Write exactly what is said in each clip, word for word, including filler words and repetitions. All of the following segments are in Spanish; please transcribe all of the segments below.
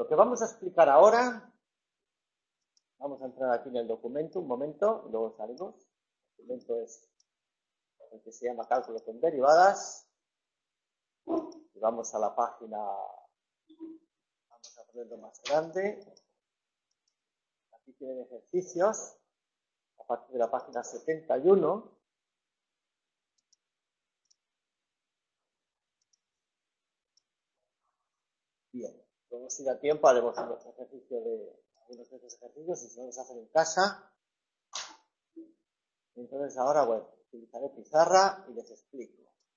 que vamos a explicar ahora, vamos a entrar aquí en el documento un momento, luego salimos. El documento es el que se llama Cálculo con derivadas. Y vamos a la página, vamos a ponerlo más grande. Aquí tienen ejercicios, a partir de la página setenta y uno. Bien, luego si da tiempo haremos un ejercicio de algunos de esos ejercicios, y si no los hacen en casa. Entonces ahora, bueno, utilizaré pizarra y les explico.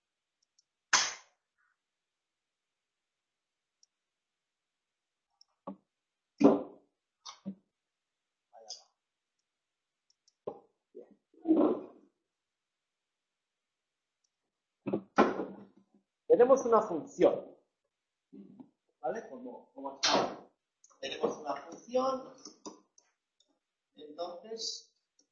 Tenemos una función, ¿vale? Como, como está. Tenemos una función, entonces,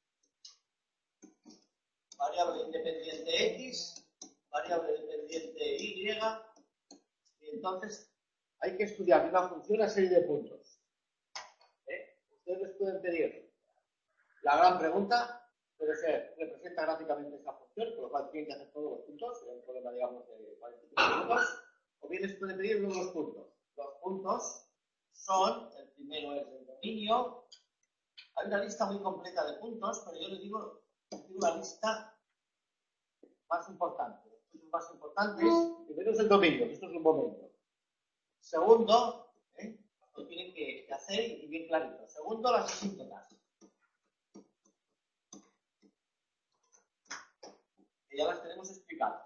variable independiente X, variable dependiente Y, y entonces hay que estudiar una función a serie de puntos. ¿Eh? Ustedes pueden pedir la gran pregunta, pero se representa gráficamente esta función, por lo cual tienen que hacer todos los puntos, es un problema, digamos, de cuarenta y cinco minutos, o bien les pueden pedir unos puntos. Los puntos son, el primero es el dominio, hay una lista muy completa de puntos, pero yo les digo, les digo la lista más importante. Los puntos más importantes, primero es el dominio, esto es un momento. Segundo, ¿eh? Lo tienen que hacer y bien clarito. Segundo, las asíntotas, que ya las tenemos explicadas.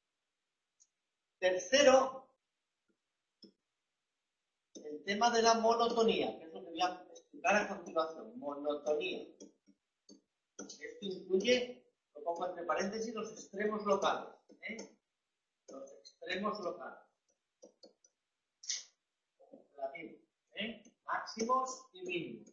Tercero, el tema de la monotonía, que es lo que voy a explicar a continuación. Monotonía. Esto incluye, lo pongo entre paréntesis, los extremos locales. ¿eh? Los extremos locales. Relativos. ¿eh? Máximos y mínimos.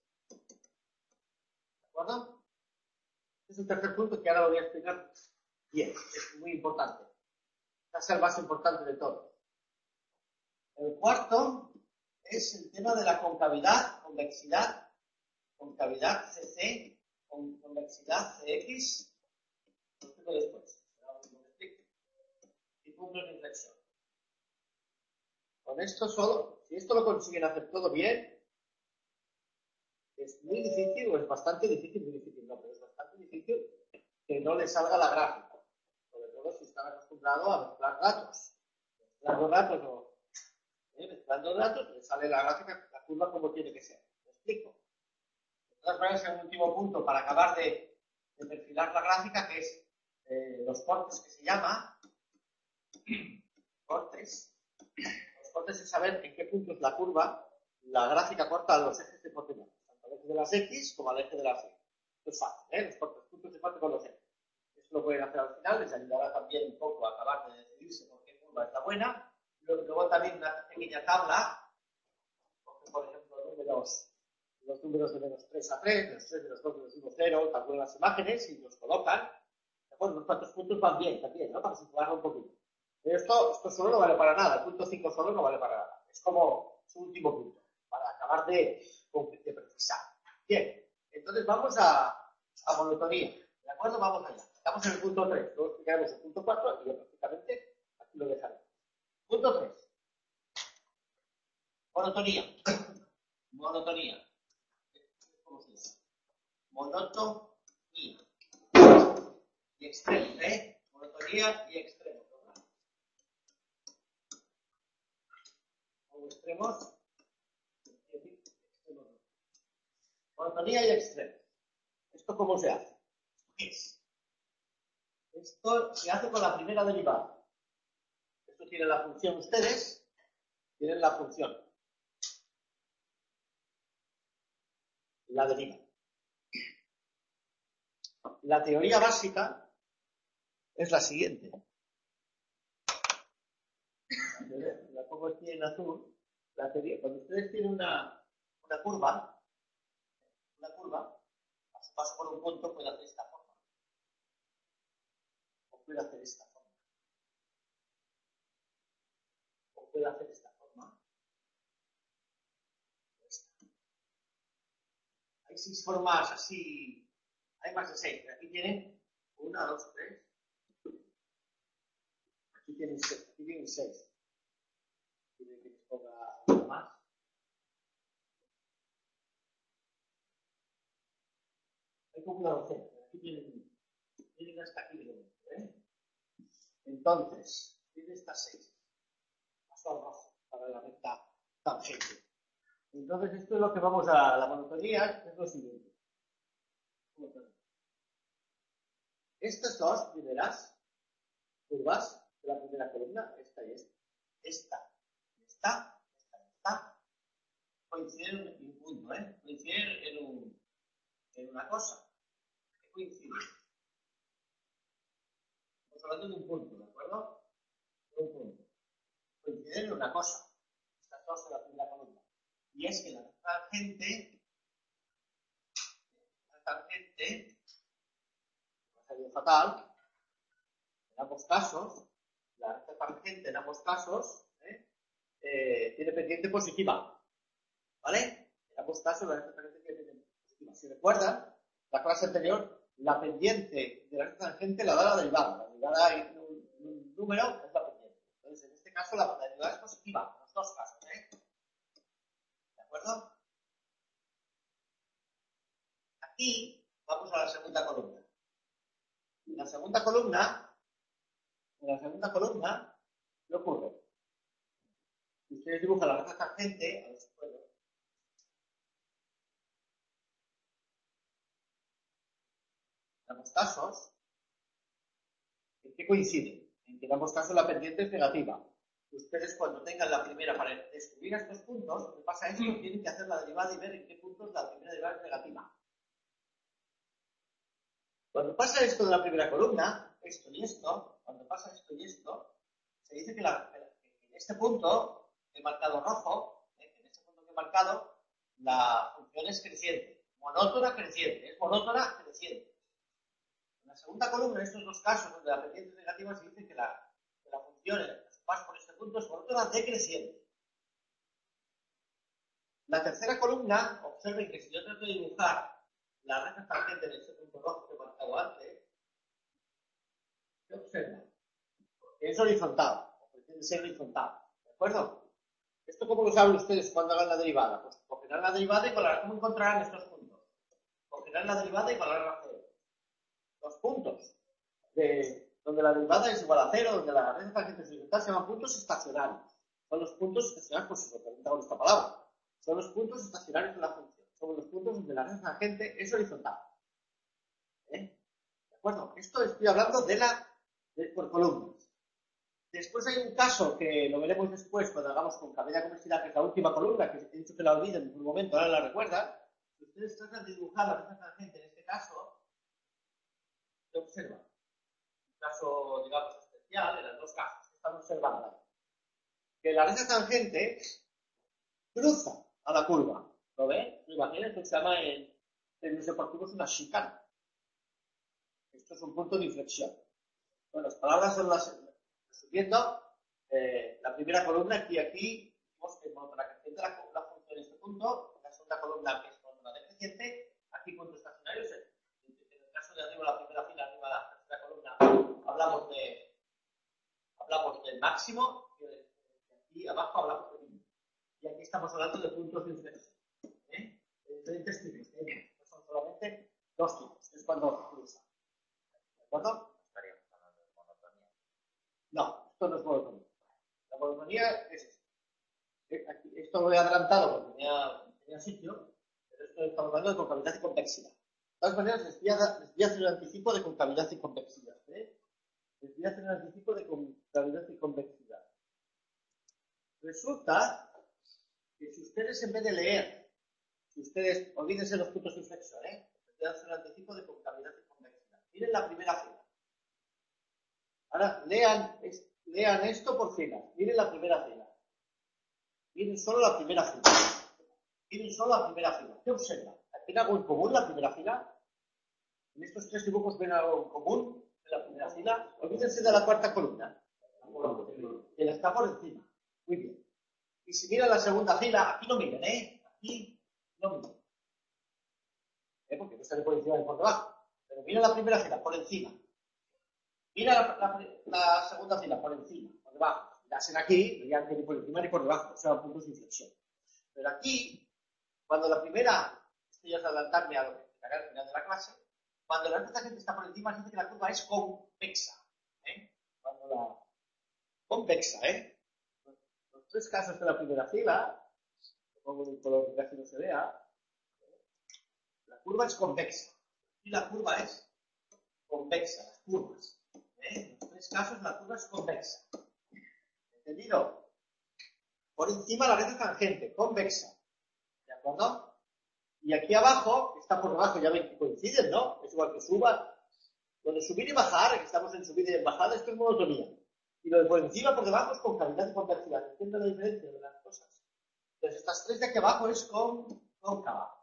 ¿De acuerdo? Este es el tercer punto que ahora lo voy a explicar bien. Es muy importante. Este es el más importante de todos. El cuarto es el tema de la concavidad, convexidad, concavidad C C, con convexidad C X. Lo explico después. Lo explico. Y puntos de inflexión. Con esto solo, si esto lo consiguen hacer todo bien, es muy difícil, o es bastante difícil, muy difícil, no, pero es bastante difícil que no le salga la gráfica. Sobre todo si están acostumbrados a mezclar datos. Mezclando datos o ¿eh? mezclando datos, le sale la gráfica, la curva como tiene que ser. ¿Me explico? De todas maneras, hay un último punto para acabar de, de perfilar la gráfica, que es eh, los cortes, que se llama cortes. Los cortes es saber en qué puntos la curva, la gráfica corta los ejes de hipotenusa, tanto al eje de las X como al eje de las Y. Esto es fácil, ¿eh? Los cortes puntos se cortan con los ejes. Esto lo pueden hacer al final, les ayudará también un poco a acabar de decidirse por qué curva está buena. Luego también una pequeña tabla, por ejemplo, números, los números de menos tres a tres, menos tres, menos dos, menos uno, cero, calculan las imágenes y los colocan. Bueno, unos cuantos puntos van bien también, ¿no? Para situarlo un poquito. Pero esto, esto solo no vale para nada, el punto cinco solo no vale para nada. Es como su último punto, para acabar de, de precisar. Bien, entonces vamos a, a monotonía. ¿De acuerdo? Vamos allá. Estamos en el punto tres, luego explicaremos el punto cuatro y yo prácticamente aquí lo dejaré. Punto tres. Monotonía. Monotonía. ¿Cómo se llama? Monotonía. Y extremo, ¿eh? Monotonía y extremo. O extremos. Monotonía y extremo. ¿Esto cómo se hace? ¿Qué es? Esto se hace con la primera derivada. Esto tiene la función ustedes. Tienen la función. La deriva. La teoría básica es la siguiente. La pongo aquí en azul. La teoría, cuando ustedes tienen una, una curva, una curva, a su paso por un punto puede hacer esta forma. O puede hacer esta forma. O puede hacer esta forma. hay seis formas así, hay más de seis. Aquí tienen una, dos, tres. Aquí tienen seis. Aquí tienen seis. Tienen que les ponga una más. Hay como una docena. Aquí tienen, tienen hasta aquí de momento, ¿eh? Entonces, tiene estas seis. Paso al rojo para la recta tangente. Entonces, esto es lo que vamos a la monotonía, es lo siguiente. Estas dos primeras curvas de la primera columna, esta y esta, esta, esta, esta, esta, coinciden en un punto, ¿eh? Coinciden en, un, en una cosa. ¿Qué coincide? Estamos hablando de un punto, ¿de acuerdo? De un punto. Coinciden en una cosa. Estas dos de la primera columna. Y es que la tangente, la tangente, va a salir fatal, en ambos casos, la recta tangente en ambos casos, ¿eh? Eh, tiene pendiente positiva, ¿vale? En ambos casos la recta tangente tiene pendiente positiva. Si recuerdan, la clase anterior, la pendiente de la recta tangente la da la derivada. La derivada en un, en un número es la pendiente. Entonces, en este caso, la derivada es positiva, en los dos casos, ¿eh? ¿De acuerdo? Aquí vamos a la segunda columna. En la segunda columna, en la segunda columna, ¿qué ocurre? Si ustedes dibujan la recta tangente, a ver si puedo. En ambos casos, ¿en qué coinciden? En que en ambos casos la pendiente es negativa. Ustedes cuando tengan la primera, para descubrir estos puntos, lo que pasa es que tienen que hacer la derivada y ver en qué puntos la primera derivada es negativa. Cuando pasa esto de la primera columna, esto y esto, cuando pasa esto y esto, se dice que, la, que en este punto que he marcado rojo, ¿eh? En este punto que he marcado, la función es creciente, monótona creciente, es monótona creciente. En la segunda columna, en estos dos casos donde la pendiente es negativa, se dice que la, que la función en su paso por este punto es monótona decreciente. La tercera columna, observen que si yo trato de dibujar la recta tangente de este punto rojo que he marcado antes, ¿qué observan? Es horizontal, o pretende ser horizontal, ¿de acuerdo? ¿Esto cómo lo saben ustedes cuando hagan la derivada? Pues cogerán la derivada y valorarán cómo encontrarán estos puntos. Cogerán la derivada y valorarán a cero. Los puntos de donde la derivada es igual a cero, donde la recta tangente es horizontal, se llaman puntos estacionarios. Son los puntos estacionarios, pues si se pregunta con esta palabra. Son los puntos estacionarios de la función. Son los puntos donde la recta tangente es horizontal. ¿Eh? ¿De acuerdo? Esto estoy hablando de la de, por columnas. Después hay un caso que lo veremos después cuando hagamos concavidad convexidad, que es la última columna, que he dicho que la olviden por un momento, ahora la recuerdan. Si ustedes tratan de dibujar la recta tangente en este caso, ¿qué observan? Un caso, digamos, especial, en los dos casos que están observando. Que la recta tangente cruza a la curva. ¿Lo ven? ¿Lo imaginan? Esto se llama en términos deportivos una chicana. Esto es un punto de inflexión. Bueno, las palabras son las... Resumiendo, eh, la primera columna aquí aquí, vemos que es monótona creciente la, la función en este punto, la segunda columna que es monótona decreciente, aquí punto estacionario, en el caso de arriba, la primera fila, arriba la tercera columna, hablamos de hablamos del máximo, y de, de aquí abajo hablamos del mínimo. Y aquí estamos hablando de puntos de inflexión, ¿eh? De diferentes tipos, ¿eh? No son solamente dos tipos, es cuando cruza. ¿De acuerdo? No, esto no es monotonía. La monotonía es esto. Aquí, esto lo he adelantado porque tenía, tenía sitio, pero esto estamos hablando de concavidad y convexidad. De todas maneras, les voy a, les voy a hacer un anticipo de concavidad y convexidad. ¿eh? Les voy a hacer un anticipo de concavidad y convexidad. Resulta que si ustedes en vez de leer, si ustedes, olvídense los puntos de inflexión, ¿eh? Les voy a hacer un anticipo de concavidad y convexidad. Miren la primera fila. Ahora, lean, es, lean esto por filas. Miren la primera fila. Miren solo la primera fila. Miren solo la primera fila. ¿Qué observan? ¿Tiene algo en común la primera fila? ¿En estos tres dibujos ven algo en común en la primera fila? Olvídense de la cuarta columna. Que la está por encima. Muy bien. Y si miran la segunda fila, aquí no miren, ¿eh? Aquí no miren. ¿eh? Porque no está ni por encima ni por debajo. Pero mira la primera fila, por encima. Mira la, la, la segunda fila, por encima, por debajo. Mirasen aquí, no ya ni por encima ni por debajo, o sea, puntos de inflexión. Pero aquí, cuando la primera, esto ya es adelantarme a lo que explicaré al final de la clase, cuando la tangente está por encima, dice que la curva es convexa. ¿eh? Cuando la convexa, ¿eh? Los tres casos de la primera fila, pongo un color que casi no se vea, la curva es convexa. Y la curva es convexa, las curvas. ¿eh? En los tres casos la curva es convexa. ¿Entendido? Por encima la recta tangente, convexa. ¿De acuerdo? Y aquí abajo, está por debajo, ya ven que coinciden, ¿no? Es igual que suba. Lo de subir y bajar, que estamos en subida y en bajada, esto es monotonía. Y lo de por encima, por debajo, es concavidad y convexidad. ¿Entienden la diferencia de las cosas? Entonces, estas tres de aquí abajo es con, cóncava.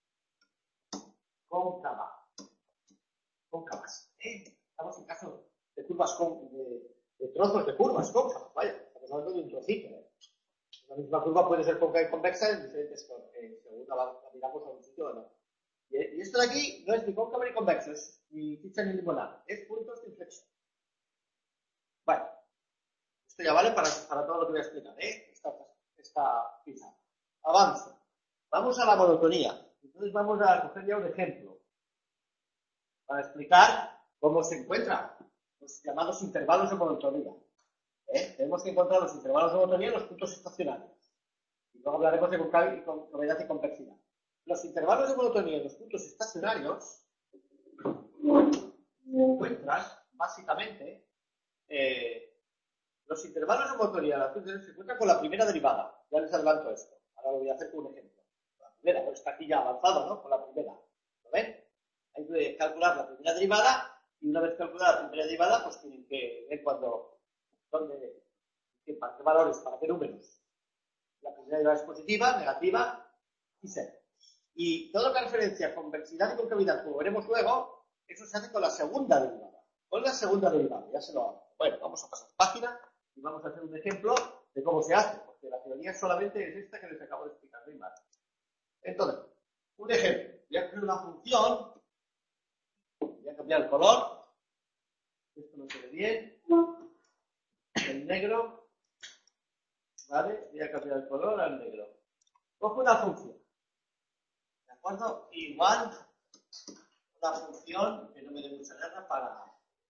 Cóncava. Cóncavas. ¿eh? Estamos en caso de curvas, con, de, de trozos de curvas cóncavas. Vaya, estamos hablando de un trocito. ¿eh? La misma curva puede ser cóncava y convexa en diferentes cosas, eh, según la, la miramos a un sitio o no. Y, y esto de aquí no es ni cóncavo ni convexo, es ni ficha ni limonada, es puntos de inflexión. Bueno, esto ya vale para, para todo lo que voy a explicar, ¿eh? Esta, esta pizarra. Avanzo. Vamos a la monotonía. Entonces vamos a coger ya un ejemplo para explicar cómo se encuentran los llamados intervalos de monotonía. ¿eh? Tenemos que encontrar los intervalos de monotonía en los puntos estacionarios. Y luego hablaremos de concavidad y complejidad. Los intervalos de monotonía en los puntos estacionarios se encuentran, básicamente, eh, los intervalos de monotonía se encuentran con la primera derivada. Ya les adelanto esto. Ahora lo voy a hacer con un ejemplo. La primera, pues está aquí ya avanzado, ¿no? Con la primera. ¿Lo ven? Hay que calcular la primera derivada y una vez calculada la primera derivada, pues tienen que ver cuando, dónde, qué, para qué valores, para qué números. La primera derivada es positiva, negativa y cero. Y todo lo que referencia a convexidad y concavidad, como veremos luego, eso se hace con la segunda derivada. Con la segunda derivada, ya se lo hago. Bueno, vamos a pasar página y vamos a hacer un ejemplo de cómo se hace, porque la teoría solamente es esta que les acabo de explicar, no hay más. Entonces, un ejemplo. Voy a coger una función, voy a cambiar el color, esto no se ve bien, el negro, ¿vale? Voy a cambiar el color al negro. Cojo una función. ¿De acuerdo? Igual una función que no me dé mucha guerra para...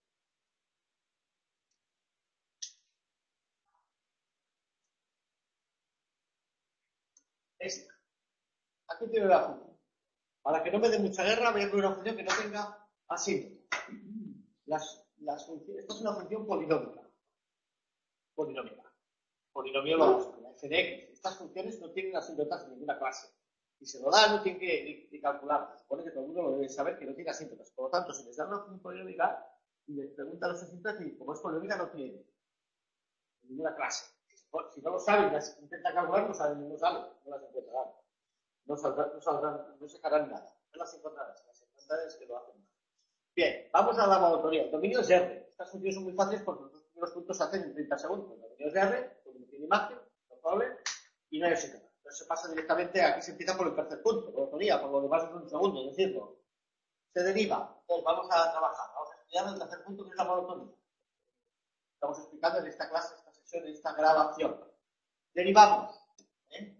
Esta. Aquí tiene la función. Para que no me dé mucha guerra, voy a poner una función que no tenga asíntota. Las, las funciones... Esta es una función polinómica. Polinómica. Polinomio lógico, la f de x. Estas funciones no tienen asíntotas en ninguna clase. Si se lo dan, no tienen que ni, ni calcular. Se supone que todo el mundo lo debe saber que no tiene asíntotas. Por lo tanto, si les dan una función polinómica y les preguntan los asíntotas, y como es polinómica, no tiene en ninguna clase. Si no lo saben, las intentan calcular, no saben, no salen, no las encontrarán. No saldrán, no saldrán, no sacarán nada. No las encontrarán, las encontrarán es que lo hacen mal. Bien, vamos a la monotonía. El dominio es R. Estas funciones son muy fáciles porque los dos primeros puntos se hacen en treinta segundos. El dominio es R, como tiene imagen, no problem, y no hay asíntota. Entonces se pasa directamente, aquí se empieza por el tercer punto, monotonía, por lo demás es un segundo, es decirlo. Se deriva. Entonces vamos a trabajar, vamos a estudiar el tercer punto que es la monotonía. Estamos explicando en esta clase, esta sesión, en esta grabación. Derivamos. ¿eh?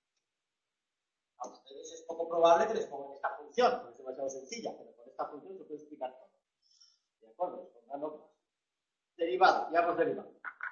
A ustedes es poco probable que les pongan esta función, porque es demasiado sencilla, pero con esta función se puede explicar todo. ¿De acuerdo? Les pondrán otras. Derivado, ya hemos derivado.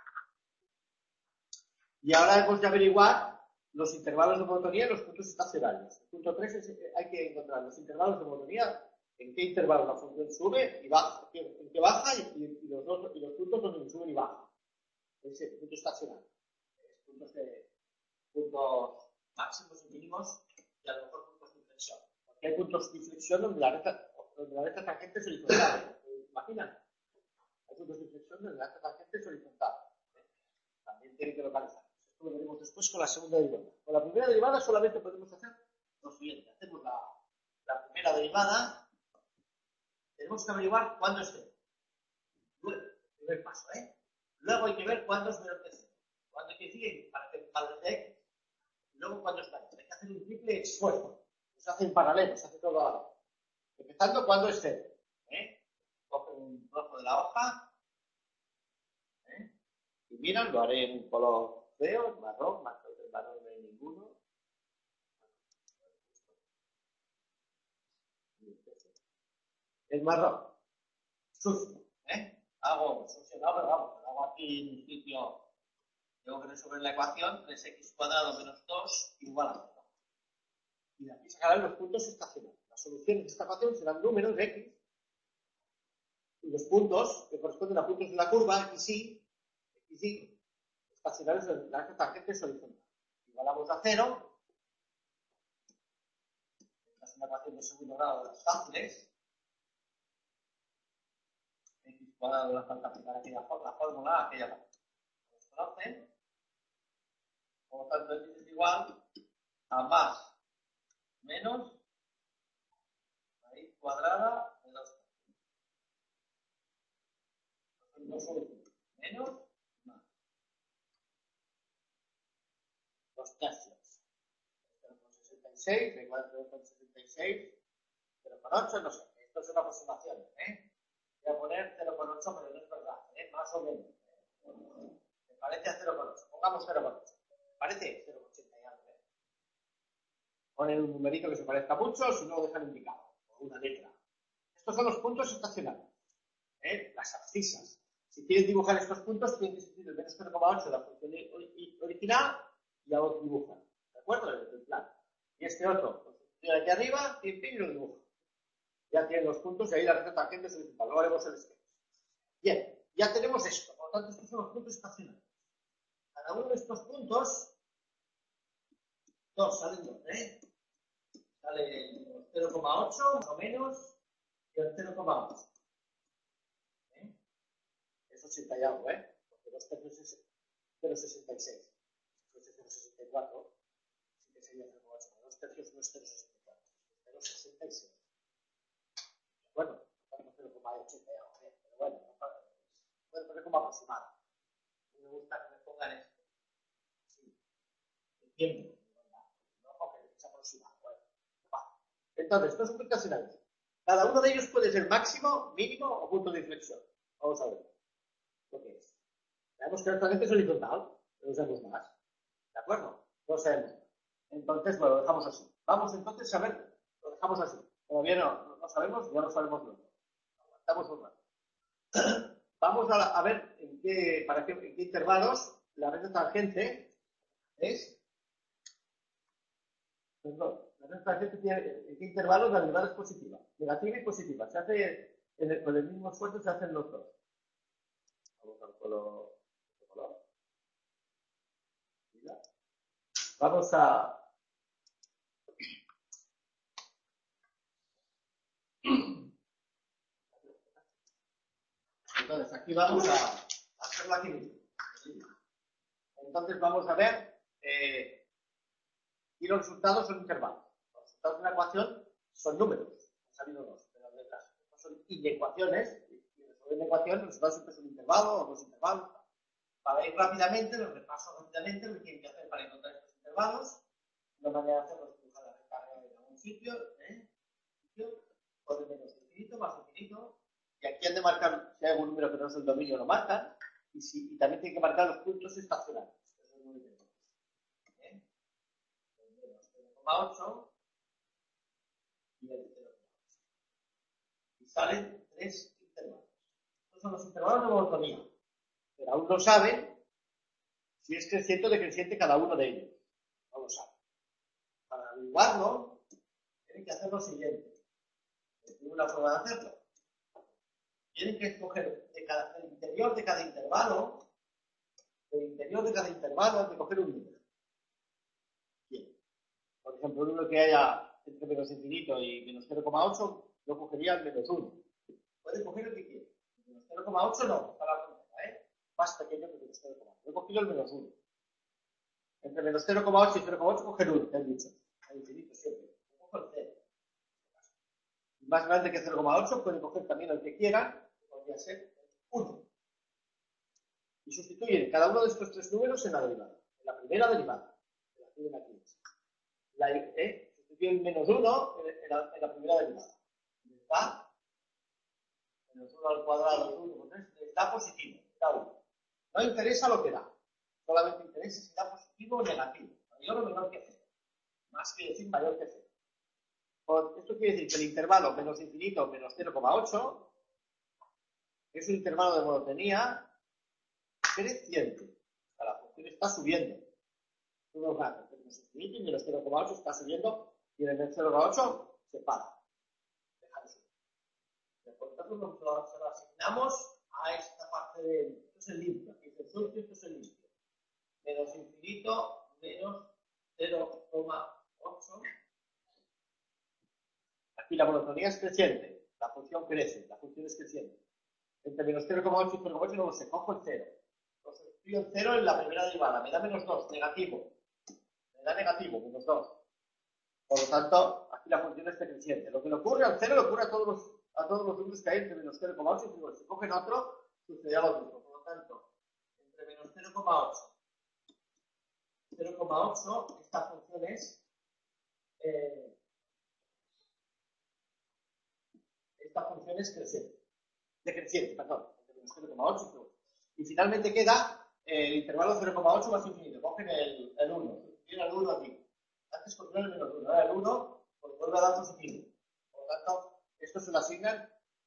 Y ahora hemos de averiguar los intervalos de monotonía en los puntos estacionarios. El punto tres es, hay que encontrar los intervalos de monotonía, en qué intervalo la función sube y baja, en qué baja y, y, y, los, dos, y los puntos donde suben y bajan. Ese punto estacionario. Es puntos, de, puntos máximos y mínimos y a lo mejor puntos de inflexión. Porque hay puntos de inflexión donde la recta, donde la recta tangente es horizontal. ¿Se imaginan? Hay puntos de inflexión donde la recta tangente es horizontal. También tienen que localizar. Esto lo veremos después con la segunda derivada. Con la primera derivada solamente podemos hacer lo siguiente. Hacemos la, la primera derivada. Tenemos que averiguar cuándo es cero. Luego, primer paso, ¿eh? Luego hay que ver cuándo es menor que cero. Cuándo hay que decir para que valga de x. Y luego cuándo es mayor. Hay que hacer un triple esfuerzo. Se hace en paralelo, se hace todo ahora. Empezando cuando es cero. ¿eh? Coge un trozo de la hoja. ¿eh? Y miran, lo haré en un color feo, marrón, marrón, marrón no hay ninguno. El marrón. Sucio. ¿eh? Hago sucio, no, pero vamos, lo hago aquí en un sitio. Tengo que resolver la ecuación tres equis cuadrado menos dos igual a cero. Y de aquí sacarán los puntos estacionarios. Las soluciones de esta ecuación serán números de x y los puntos que corresponden a puntos de la curva x y, x y estacionarios de la tangente horizontal. Igualamos a cero. Esta es una ecuación de segundo grado de las fáciles. X cuadrado de la falta aplicar aquella la fórmula, aquella que nos conocen. Por lo tanto, x es igual a más menos raíz cuadrada de dos. Dos soluciones. Menos más. Dos tercios. cero coma sesenta y seis, da igual cero coma sesenta y seis, cero coma ocho, no sé. Esto es una aproximación, ¿eh? Voy a poner cero coma ocho, pero no es verdad, ¿eh? Más o menos. ¿eh? Me parece a cero coma ocho. Pongamos cero coma ocho. ¿Parece? cero coma ochenta y algo, ¿eh? Ponen un numerito que se parezca mucho, si no lo dejan indicado. O una letra. Estos son los puntos estacionarios. ¿eh? Las abscisas. Si quieres dibujar estos puntos, tienes que escribir el menos cero coma ocho de la función original y ya lo dibujan. ¿De acuerdo? El plan. Y este otro, pues, de aquí arriba, pim, pim, y lo dibuja. Ya tienen los puntos y ahí la recta tangente se dibuja. Luego haremos el sketch. Bien, ya tenemos esto. Por lo tanto, estos son los puntos estacionarios. Cada uno de estos puntos, dos salen dos, ¿eh? Sale el cero coma ocho, más o menos, y el cero coma ocho. ¿eh? Eso ochenta y algo, ¿eh? Porque dos tercios es cero coma sesenta y seis. Si fuese cero coma sesenta y cuatro, sí que sería cero coma ocho. Dos tercios no es cero coma sesenta y cuatro, es cero coma sesenta y seis. Bueno, estamos cero coma ochenta y algo, ¿eh? Pero bueno, puede poner como aproximado. Me gusta que me pongan esto. Sí. Entiendo. Entonces, estos son puntos estacionarios. Cada uno de ellos puede ser máximo, mínimo o punto de inflexión. Vamos a ver lo que es. Sabemos que nuestra es horizontal, pero no sabemos más. ¿De acuerdo? No sabemos. Entonces, bueno, lo dejamos así. Vamos entonces a ver, lo dejamos así. Todavía no, no, no sabemos, ya lo sabemos luego. Aguantamos un rato. Vamos a, a ver en qué, para qué, en qué intervalos la recta tangente es. Perdón. La recta tangente tiene en qué intervalos la derivada es positiva. Negativa y positiva. Se hace en el, con el mismo esfuerzo, se hacen los dos. Vamos al color. color. Vamos a. Entonces, aquí vamos a hacerlo aquí mismo. Entonces, vamos a ver. Eh, y los resultados son intervalos. Los resultados de una ecuación son números. Han salido dos de las letras. Estos son inecuaciones. Y resolver una ecuación, los resultados siempre son intervalos o dos intervalos. Para ir rápidamente, los repaso rápidamente lo que tienen que hacer para encontrar estos intervalos. Una manera de hacerlo es dibujar la recarga en algún sitio. ¿eh? Por menos infinito, más infinito. Y aquí han de marcar, si hay algún número que no es el dominio, lo marcan. Y, si, y también tienen que marcar los puntos estacionarios. Eso es muy importante. ¿eh? cero coma ocho y el cero coma ocho. Y salen tres intervalos. Estos son los intervalos de monotonía. Pero aún no saben si es creciente o decreciente cada uno de ellos. No lo saben. Para averiguarlo, tienen que hacer lo siguiente. Tiene una forma de hacerlo. Tienen que escoger de cada, del interior de cada intervalo, del interior de cada intervalo hay que coger un número. Bien. Por ejemplo, un número que haya entre menos infinito y menos cero coma ocho, yo cogería el menos uno. Pueden coger el que quieran. Menos cero coma ocho no, está la frontera, ¿eh? Más pequeño que menos cero coma ocho. Yo he cogido el menos uno. Entre menos cero coma ocho y cero coma ocho coger uno, que han dicho. El infinito siempre. Yo cojo el cero. Más grande que cero coma ocho, pueden coger también el que quieran, que podría ser uno. Y sustituyen cada uno de estos tres números en la derivada. En la primera derivada. Que la tienen aquí. La, eh, sustituyen menos uno en la, en la primera derivada. les da menos uno al cuadrado de uno por tres, les da positivo, da uno. No interesa lo que da, solamente interesa si da positivo o negativo, mayor o menor que cero, más que decir mayor que cero. Pues esto quiere decir que el intervalo menos infinito menos cero coma ocho es un intervalo de monotonía creciente. O sea, la función está subiendo. Todo el rato, menos infinito y menos cero coma ocho está subiendo y en el menos cero coma ocho se para. Deja de subir. Por lo tanto, nosotros se lo asignamos a esta parte de. Esto es el limpio, aquí es el sucio, esto es el limpio. Menos infinito menos cero coma ocho. Aquí la monotonía es creciente, la función crece, la función es creciente. Entre menos cero coma ocho y cero coma ocho luego se cojo el cero. Lo sustituyo el cero en la primera derivada, me da menos dos, negativo. Me da negativo, menos dos. Por lo tanto, aquí la función es creciente. Lo que le ocurre al cero le ocurre a todos los, a todos los números que hay entre menos cero coma ocho y cero coma ocho. Si cogen otro, sucederá lo mismo. Por lo tanto, entre menos cero coma ocho y cero coma ocho, esta función es... Eh, esta función es creciente, decreciente, perdón, entre menos cero coma ocho y finalmente queda eh, el intervalo cero coma ocho más infinito. Cogen el, el uno, sustituyen el uno aquí. Antes cogieron el menos uno, ahora el uno, pues vuelve a dar positivo. Por lo tanto, esto se lo asignan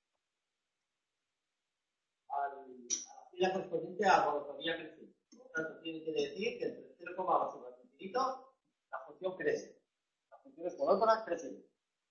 al, a la fila correspondiente a la monotonía creciente. Por lo tanto, tiene que decir que entre cero coma ocho más infinito, la función crece. La función es monótona creciente.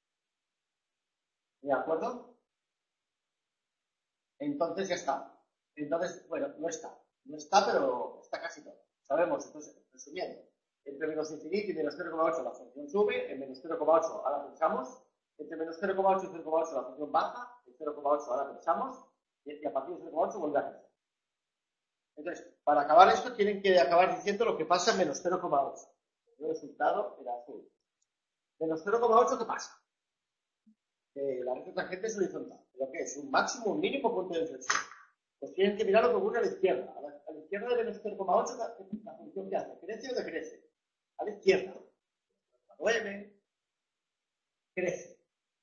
¿De acuerdo? Entonces ya está. Entonces, bueno, no está. No está, pero está casi todo. Sabemos, entonces, resumiendo, entre menos infinito y menos cero coma ocho la función sube, en menos cero coma ocho ahora pensamos, entre menos cero coma ocho y cero coma ocho la función baja, en cero coma ocho ahora pensamos, y a partir de cero coma ocho vuelve a crecer. Entonces, para acabar esto, tienen que acabar diciendo lo que pasa en menos cero coma ocho. El resultado era azul. Menos cero coma ocho, ¿qué pasa? Que la recta tangente es horizontal. ¿Pero qué es? Un máximo, un mínimo punto de inflexión. Pues tienen que mirar lo que ocurre a la izquierda. A la, a la izquierda de menos cero coma ocho, la, la función que hace, ¿crece o decrece? A la izquierda. La nueve, crece.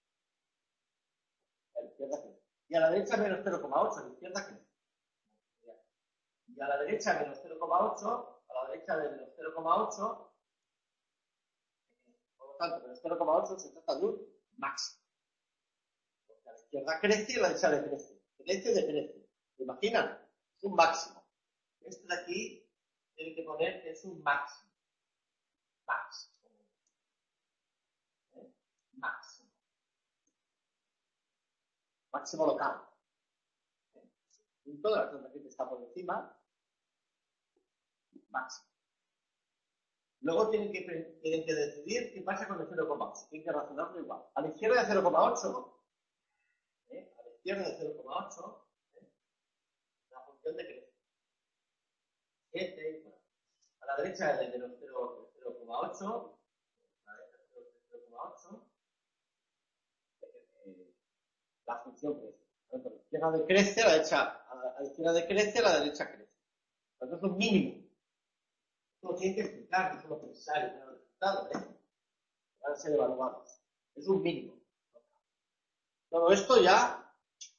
A la izquierda crece. Y a la derecha menos cero coma ocho, a la izquierda crece. Y a la derecha menos cero coma ocho, a la derecha de menos cero coma ocho, por lo tanto, menos cero coma ocho se trata de un máximo. Porque a la izquierda crece y a la derecha decrece. Crece o decrece. ¿Se imaginan? Es un máximo. Este de aquí tiene que poner que es un máximo. Máximo. ¿Eh? Máximo. Máximo local. ¿Eh? Punto de la tangente que está por encima. Máximo. Luego tienen que, tienen que decidir qué pasa con el cero coma ocho. Tienen que razonarlo igual. A la izquierda de cero coma ocho, ¿eh? a la izquierda de cero coma ocho, ¿eh? la función decrece. siete, a la derecha de menos cero coma ocho, a la derecha de cero coma ocho, eh, la función crece. A la izquierda decrece, a la derecha, a la, a la izquierda decrece, a la derecha crece. Entonces es un mínimo. Esto lo tienen que explicar, no solo pensar y tener resultados, ¿eh? Van a ser evaluados. Es un mínimo. Todo esto ya,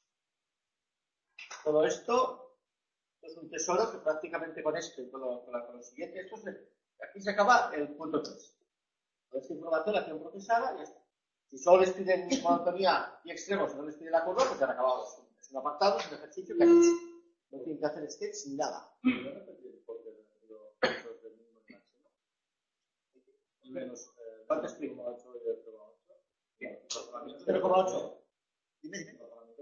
todo esto es un tesoro que prácticamente con esto y con lo, con la, con lo siguiente, esto se, aquí se acaba el punto tres. Toda esta información la tienen procesada y ya está. Si solo les piden monotonía y extremos y no les piden la curva, pues ya han acabado. Es un apartado, es un ejercicio que han hecho. No tienen que hacer sketch ni nada. ¿Cuánto explico? cero coma ocho. Dime, dime.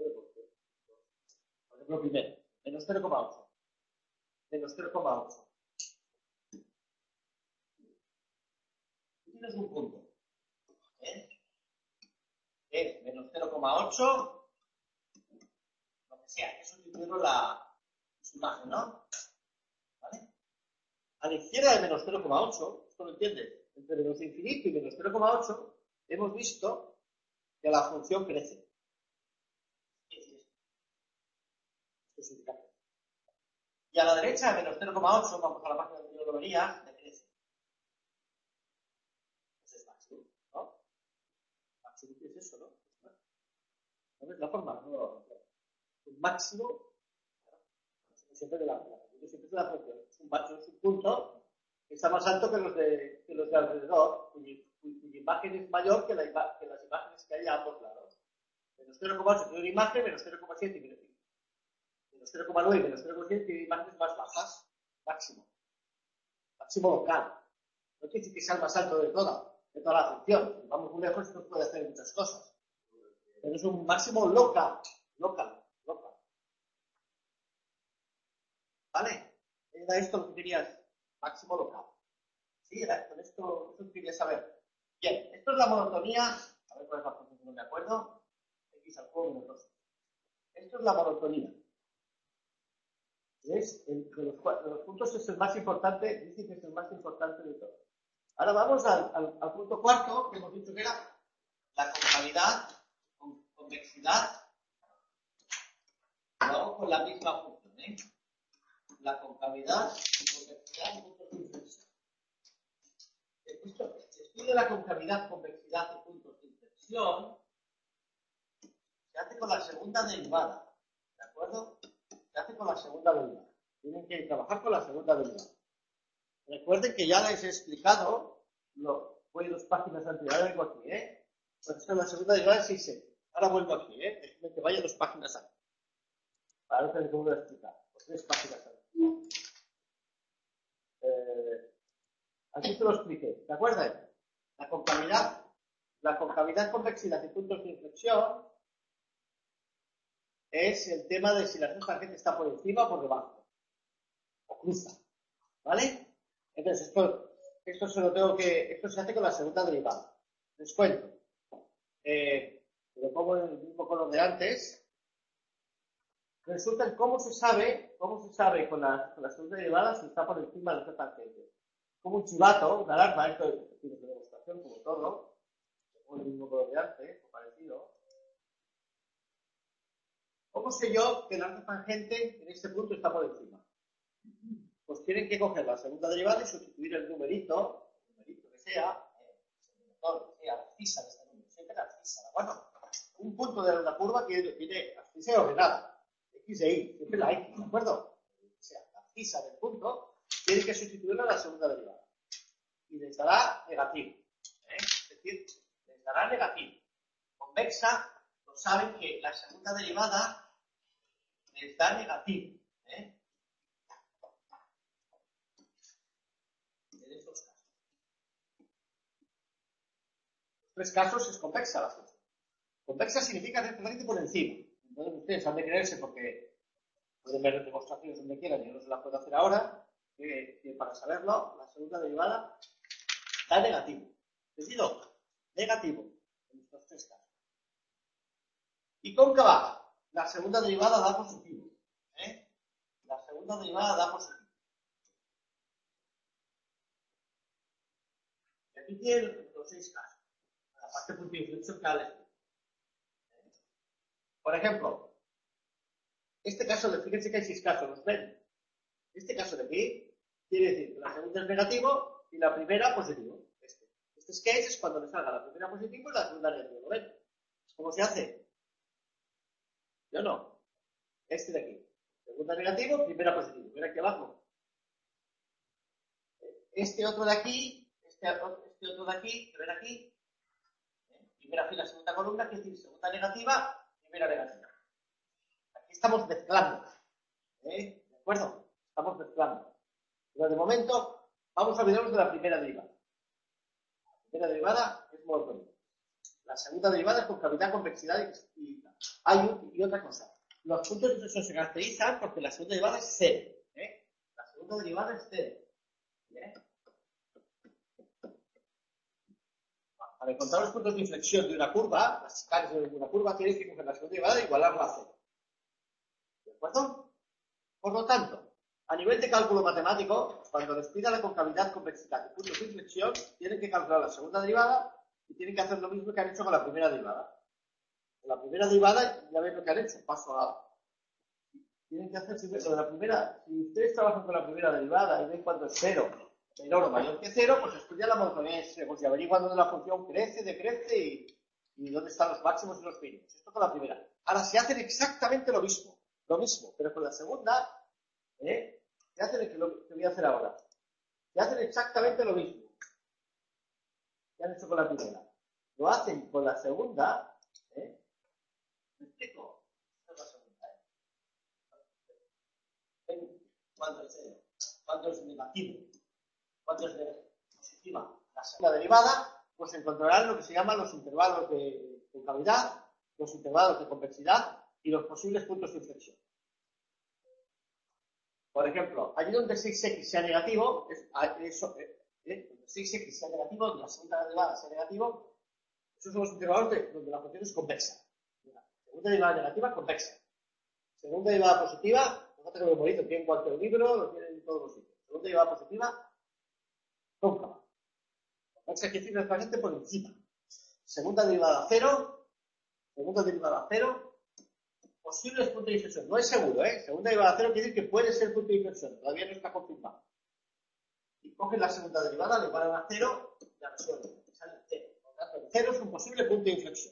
Por ejemplo, primero, menos cero coma ocho. Menos cero coma ocho. Tienes un punto. ¿Eh? Es menos cero coma ocho. Lo que sea, eso sustituirlo la su imagen, ¿no? ¿Vale? A la izquierda de menos cero coma ocho, esto lo entiendes, entre menos infinito y menos cero coma ocho, hemos visto que la función crece. ¿Qué es esto? Esto significa crece. Y a la derecha de menos cero coma ocho, vamos a la página de biología, decrece. Pues es máximo, ¿no? Máximo es eso, ¿no? ¿Sabes la forma? No, un máximo, siempre de la, la siempre de la función. Es un máximo, es un punto que está más alto que los de, que los de alrededor, cuya, cuya imagen es mayor que, la, que las imágenes que hay a ambos lados. Menos cero coma ocho tiene una imagen, menos cero coma siete tiene menos cero coma nueve, menos cero coma siete tiene imágenes más bajas. Máximo. Máximo local. No quiere decir que sea el más alto de toda, de toda la función. Si vamos muy lejos, esto puede hacer muchas cosas. Pero es un máximo local. Local. Local. ¿Vale? Era esto lo que querías. Máximo local. Sí, era con esto, esto quería saber. Bien, esto es la monotonía. A ver cuál es la función, no me acuerdo. X al cubo menos dos. Esto es la monotonía. ¿Ves? El, de, los, de los puntos es el más importante, dice que es el más importante de todos. Ahora vamos al, al, al punto cuarto, que hemos dicho que era la concavidad, con, convexidad. Lo hago con la misma función, ¿eh? La concavidad, convexidad y puntos de inflexión. Esto, el estudio de la concavidad, convexidad y puntos de inflexión se hace con la segunda derivada, ¿de acuerdo? Se hace con la segunda derivada. Tienen que trabajar con la segunda derivada. Recuerden que ya les he explicado, lo, voy dos páginas anteriores, ahora vengo aquí, ¿eh? Pues esta es la segunda derivada, sí sé. Ahora vuelvo aquí, ¿eh? Déjenme que vaya dos páginas antes. Ahora tengo que volver a explicar. Pues tres páginas antes. Eh, aquí te lo expliqué, ¿de acuerdo? La concavidad, la concavidad, convexidad y puntos de inflexión es el tema de si la red tangente está por encima o por debajo. O cruza. ¿Vale? Entonces, esto, esto se lo tengo que. Esto se hace con la segunda derivada. Les cuento. Eh, lo pongo en el mismo color de antes. Resulta cómo se sabe, cómo se sabe con la, con la segunda derivada si está por encima de esta tangente. Como un chivato, una alarma, esto tiene una demostración como todo. Pongo el mismo color de antes, o parecido. ¿Cómo sé yo que la alta tangente en este punto está por encima? Pues tienen que coger la segunda derivada y sustituir el numerito, el numerito que sea, el numerito que sea, abscisa de este número, siempre la abscisa. Bueno, un punto de una curva que tiene abscisa ordenada, X e Y, siempre la X, ¿de acuerdo? O sea, la abscisa del punto tiene que sustituirla a la segunda derivada. Y les dará negativo. ¿eh? Es decir, les dará negativo. Convexa, lo saben que la segunda derivada les da negativo. ¿eh? En estos casos. Los tres casos es convexa la función. Convexa significa directamente por encima. Entonces ustedes han de creerse porque pueden ver demostraciones donde quieran, yo no se las puedo hacer ahora, que, que para saberlo, la segunda derivada da negativo. ¿Entendido? Negativo en estos tres casos. Y cóncava, la segunda derivada da positivo. ¿eh? La segunda derivada da positivo. Y aquí tienen los seis casos. La parte punto de inflexión que ha Por ejemplo, este caso de, fíjense que hay seis casos, ¿los ven? Este caso de aquí quiere decir que la segunda es negativo y la primera positivo. Este, este sketch es cuando le salga la primera positivo y la segunda negativo, ¿lo ven? ¿Cómo se hace? Yo no. Este de aquí. Segunda negativo, primera positivo. Ven aquí abajo. Este otro de aquí, este, este otro de aquí, que ven aquí. ¿eh? Primera fila, segunda columna, que es decir, segunda negativa, primera negativa. Aquí estamos mezclando. ¿eh? ¿De acuerdo? Estamos mezclando. Pero de momento, vamos a olvidarnos de la primera derivada. La primera derivada es monotonía. La segunda derivada es concavidad, convexidad y, hay un, y otra cosa. Los puntos de inflexión se caracterizan porque la segunda derivada es cero. ¿eh? La segunda derivada es cero. ¿eh? Para encontrar los puntos de inflexión de una curva, las chicanas de una curva, tienes que coger la segunda derivada e igualarla a cero. ¿De acuerdo? Por lo tanto, a nivel de cálculo matemático, cuando les pida la concavidad, convexidad y puntos de inflexión, tienen que calcular la segunda derivada y tienen que hacer lo mismo que han hecho con la primera derivada. Con la primera derivada, ya ven lo que han hecho, paso a... Tienen que hacer lo de la primera. Si ustedes trabajan con la primera derivada y ven cuánto es cero, menor o mayor que cero, pues estudian la monotonía extremos y averiguan dónde la función crece, decrece y, y dónde están los máximos y los mínimos. Esto con la primera. Ahora, si hacen exactamente lo mismo, lo mismo, pero con la segunda, ¿eh? Si hacen lo que voy a hacer ahora, si hacen exactamente lo mismo que han hecho con la primera, lo hacen con la segunda, ¿eh? ¿Me explico? Esta es la segunda, ¿eh? ¿Cuánto es cero? ¿Cuánto es negativo? ¿Cuánto es positiva? La segunda derivada, pues encontrarán lo que se llaman los intervalos de concavidad, los intervalos de convexidad y los posibles puntos de inflexión. Por ejemplo, allí donde seis equis sea negativo, es, eso, eh, eh, donde seis equis sea negativo, donde la segunda derivada sea negativo, esos son los intervalos de, donde la función es convexa. Segunda derivada negativa, convexa. Segunda derivada positiva, fíjate que lo bonito, tiene en cualquier libro, lo tienen en todos los sitios. Segunda derivada positiva, cóncava. Convexa quiere decir necesariamente por encima. Segunda derivada cero, segunda derivada cero, posibles puntos de inflexión. No es seguro, ¿eh? Segunda derivada cero quiere decir que puede ser punto de inflexión. Todavía no está confirmado. Y cogen la segunda derivada, le igualan a cero y la resuelven. Sale cero. Por lo tanto, el cero es un posible punto de inflexión.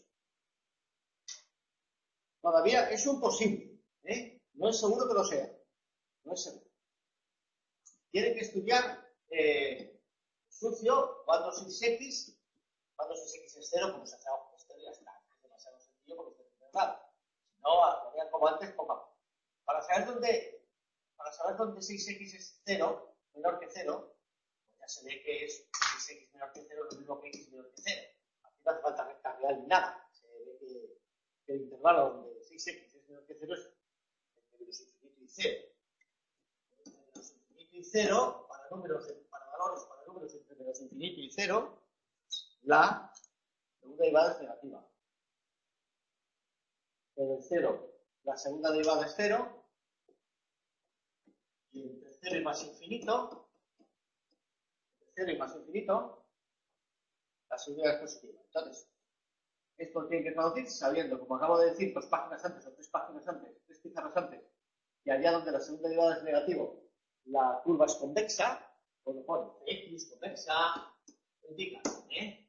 Todavía es un posible, ¿eh? No es seguro que lo sea. No es seguro. Tienen que estudiar eh, sucio cuando seis equis, cuando seis equis es cero, como se hace abajo. Esto ya está. Es demasiado sencillo porque esto es claro. No, harían como antes, poco. Para saber dónde, para saber dónde seis equis es cero, menor que cero, pues ya se ve que es seis equis menor que cero, lo mismo que x menor que cero. Aquí no hace falta recta real ni nada. Se ve que, que el intervalo donde seis equis es menor que cero es entre menos infinito y cero. Entre menos infinito y cero, para números, para valores, para números entre menos infinito y cero, la segunda derivada es negativa. En el cero, la segunda derivada es cero, y entre cero y más infinito, entre cero y más infinito, la segunda es positiva. Entonces, esto tiene que traducir sabiendo, como acabo de decir, dos páginas antes o tres páginas antes, tres pizarras antes, y allá donde la segunda derivada es negativo, la curva es convexa, pues lo pone x convexa, indica, ¿eh?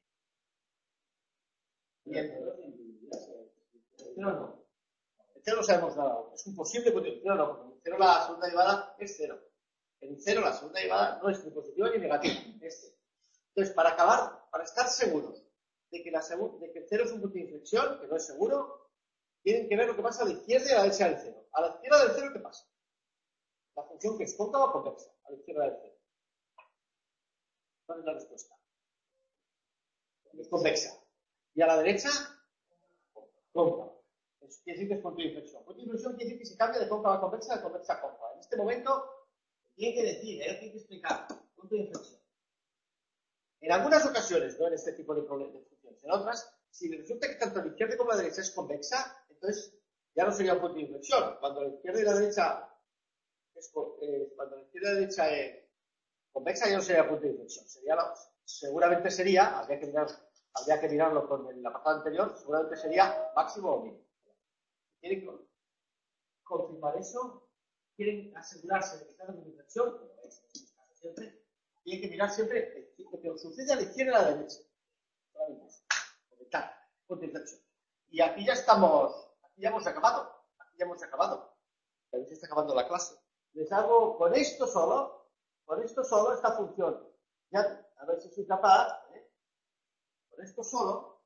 Bien, pero no. El cero no sabemos nada, es un posible punto de cero, no, porque en cero la segunda derivada es cero. En cero la segunda derivada no es ni positiva ni negativa, es cero. Entonces, para acabar, para estar seguros de que, la de que el cero es un punto de inflexión, que no es seguro, tienen que ver lo que pasa a la izquierda y a la derecha del cero. A la izquierda del cero, ¿qué pasa? La función que es cóncava o convexa, a la izquierda del cero. ¿Cuál es la respuesta? Es convexa. Y a la derecha, cóncava. Eso quiere decir que es punto de inflexión. Punto de inflexión quiere decir que se cambia de cóncava a convexa a convexa a cóncava. En este momento, tiene que decir, ¿eh? Tiene que explicar. Punto de inflexión. En algunas ocasiones, no en este tipo de problemas de funciones, en otras, si resulta que tanto la izquierda como la derecha es convexa, entonces ya no sería un punto de inflexión. Cuando la izquierda y la derecha es, eh, cuando la izquierda y la derecha es convexa, ya no sería punto de inflexión. Sería la, seguramente sería, habría que, mirar, habría que mirarlo con el apartado anterior, seguramente sería máximo o mínimo. ¿Quieren confirmar eso? ¿Quieren asegurarse de que está en punto de inflexión? Como es en este caso siempre. Tienen que mirar siempre lo que sucede a la izquierda y a la derecha. Comentar, punto de inflexión. Y aquí ya estamos, aquí ya hemos acabado. Aquí ya hemos acabado. Ya se está acabando la clase. Les hago con esto solo, con esto solo esta función. Ya, a ver si soy capaz, ¿eh? Con esto solo,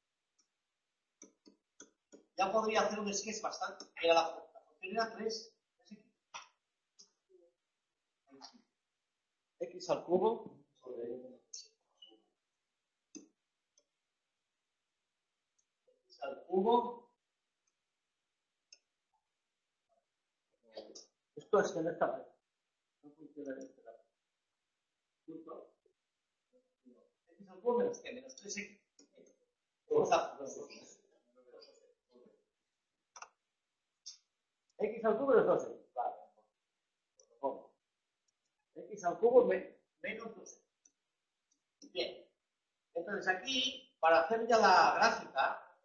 ya podría hacer un sketch bastante. Era la, la función era tres. X al cubo sobre X al cubo. Esto es que no está bien. No funciona en este lado. Punto. X al cubo menos que menos tres X. X al cubo menos dos X. Vale. X al cubo menos dos X. Bien. Entonces aquí, para hacer ya la gráfica,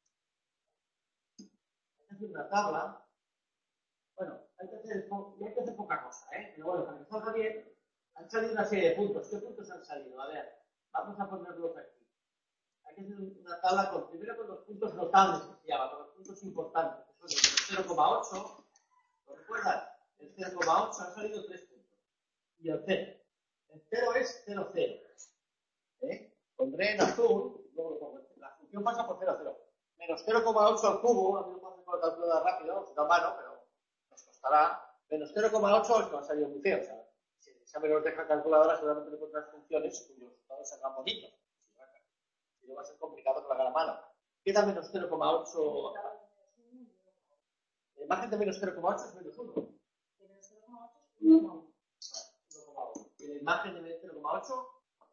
hay que hacer una tabla. Bueno, hay que hacer, hay que hacer poca cosa, ¿eh? Pero bueno, para que salga bien, han salido una serie de puntos. ¿Qué puntos han salido? A ver, vamos a ponerlos aquí. hay que hacer una tabla con, primero con los puntos notables, que se llama, con los puntos importantes, que son el cero coma ocho, ¿lo recuerdan? El cero coma ocho han salido tres puntos. Y el cero. El cero es cero, cero. ¿Eh? Pondré en azul, luego lo pongo. La función pasa por cero, cero. Menos cero coma ocho al cubo, a mí me puedo hacer con la calculadora rápido, si no a mano, pero nos costará. Menos cero coma ocho es que va a salir muy feo, ¿sabes? Si el examen nos deja calculadora, seguramente le encuentras funciones cuyos resultados serán bonitos. Si no va a ser complicado que lo haga a la mano. Queda menos cero coma ocho. La imagen de menos cero coma ocho es menos uno. Menos cero coma ocho es uno coma uno. Y la imagen de menos cero coma ocho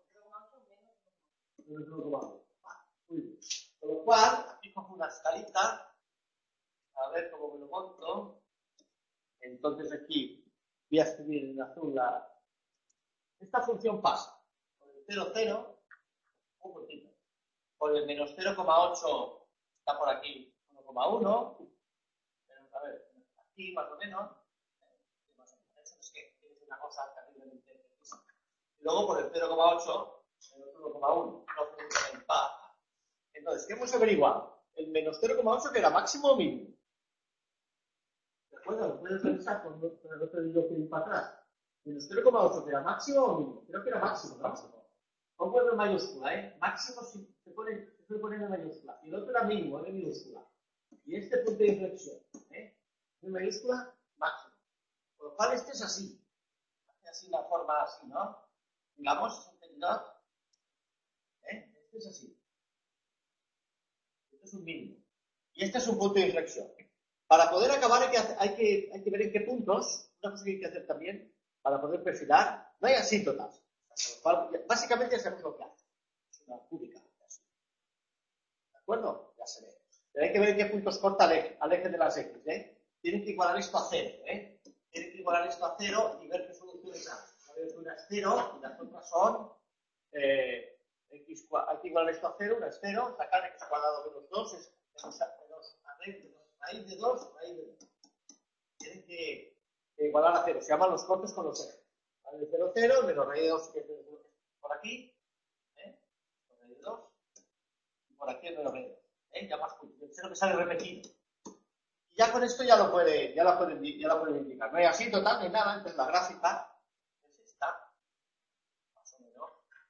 menos uno coma uno. Muy bien. Con lo cual, aquí cojo una escalita. A ver cómo me lo monto. Entonces aquí voy a escribir en azul la... Esta función pasa por el cero, cero, un poquito. Por el menos cero coma ocho está por aquí uno coma uno. Pero, a ver, aquí más o menos. Más o menos. Eso es que es una cosa terriblemente precisa. Y luego por el cero coma ocho, menos uno coma uno. Entonces, ¿qué hemos averiguado? El menos cero coma ocho que era máximo o mínimo. ¿De acuerdo? Lo puedes revisar con el otro hilo que ir para atrás. Menos cero coma ocho que era máximo o mínimo. Creo que era máximo, ¿no? Pongo en mayúscula, ¿eh? Máximo se pone, se puede poner en mayúscula. Y el otro era mínimo, en minúscula. Y este punto de inflexión, ¿eh? En mayúscula, máximo. Por lo cual este es así. Hace así la forma así, ¿no? Digamos, ¿entendido? ¿Eh? Este es así. Este es un mínimo. Y este es un punto de inflexión. Para poder acabar hay que, hacer, hay que, hay que ver en qué puntos, una cosa que hay que hacer también, para poder perfilar, no hay asíntotas. Básicamente ya sabemos lo que hace. Es una cúbica. ¿De acuerdo? Ya se ve. Pero hay que ver en qué puntos corta al eje, al eje de las X, ¿eh? Tienen que igualar esto a cero, ¿eh? Tienen que igualar esto a cero y ver qué soluciones hay. Una es cero y las otras son eh, X, hay que igualar esto a cero, una es cero, sacar X cuadrado menos dos es menos, menos raíz de dos, raíz de dos. Tienen que, que igualar a cero. Se llaman los cortes con los ejes. Raíz de cero, cero, menos raíz de dos, que es por aquí, ¿eh? Por raíz de dos, y por aquí el menos raíz de dos. ¿Eh? Ya más puntos. El cero que sale repetido. Y ya con esto ya lo puede, ya lo puede, ya lo puede indicar. No hay así total ni nada, entonces la gráfica es esta. Más o menos.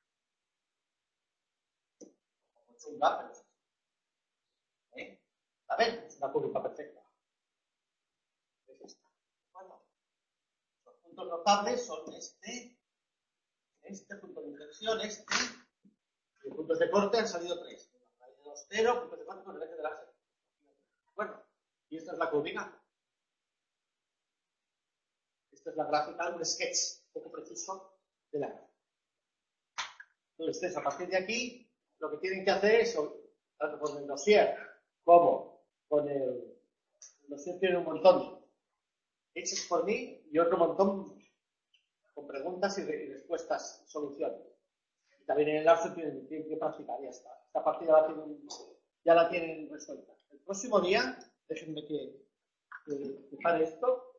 Como chunga, pero es ¿eh? ¿La ven? Es una curva perfecta. Es esta. Bueno, los puntos notables son este, este punto de inflexión, este, y los puntos de corte han salido tres. Raíz de dos, cero, puntos de corte con el eje de la serie. Bueno, y esta es la curva. Esta es la gráfica, un sketch un poco preciso de la gráfica. Entonces, a partir de aquí, lo que tienen que hacer es, tanto con el dossier como con el, el dossier, tiene un montón hechos por mí y otro montón con preguntas y, re, y respuestas, soluciones. Y también en el lapso tienen, tienen que practicar, ya está. Esta partida la tienen, ya la tienen resuelta. El próximo día, déjenme que, que, que pare esto.